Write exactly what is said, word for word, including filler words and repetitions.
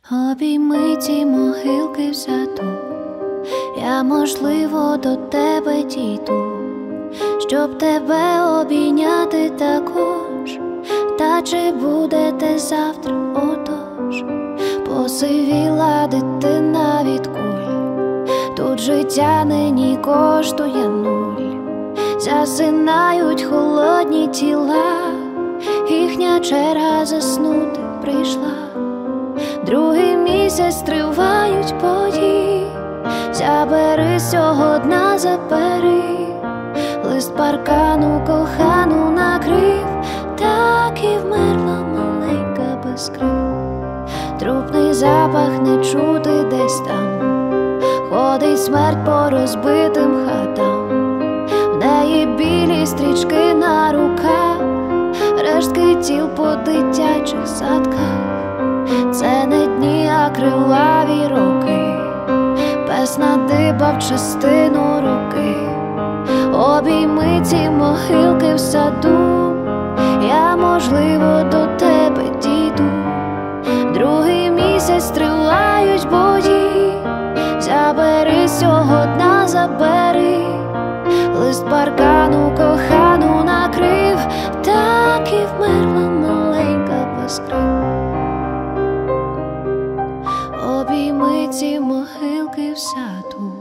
Обійми ці могилки в саду, я, можливо, до тебе дійду, щоб тебе обійняти також. Та чи будете завтра отож? Посивіла дитина від куль, тут життя нині коштує нуль. Засинають холодні тіла, їхня черга заснути прийшла. Другий місяць тривають події, забери сього дна, забери. Лист паркану кохану накрив, так і вмерла маленька без крил. Трупний запах не чути десь там, ходить смерть по розбитим хатам. В неї білі стрічки на руках, рештки тіл по дитячих садках. Це не дні, а криваві роки, пес надибав частину руки. Обійми ці могилки в саду, я, можливо, до тебе дійду. Другий місяць тривають бої, забери сього дна, забери. Лист паркану кохану накрив, так і вмерла маленька без крил. Обійми ці могилки в саду.